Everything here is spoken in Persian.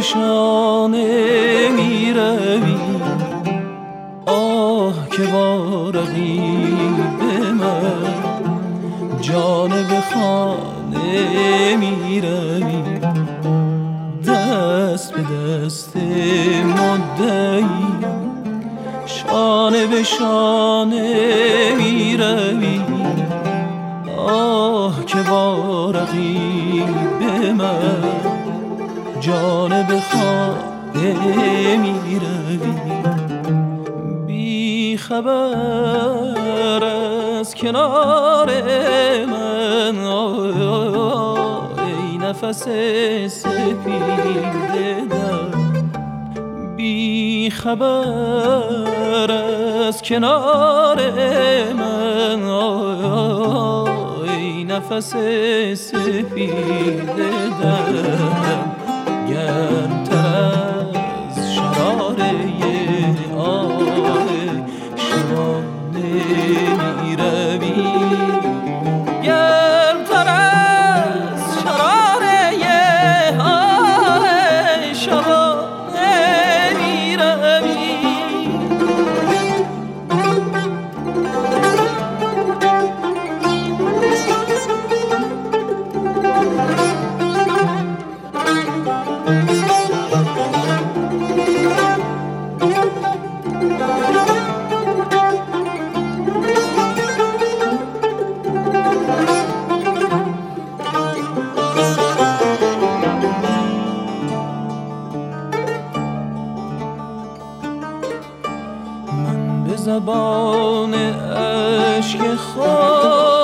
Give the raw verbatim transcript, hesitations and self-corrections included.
شانه می روی، آه که با رقیب من جانب خانه می روی. دست به دست مدعی شانه به شانه می روی، آه که با رقیب من جانب خانه می روی. بی خبر از کنار من ای نفس سپید دل، بی خبر از کنار من ای نفس سپید دل. گرمتر از شراره آه شانه می روی، گرمتر از شراره آه شانه می روی. من به زبان اشک خود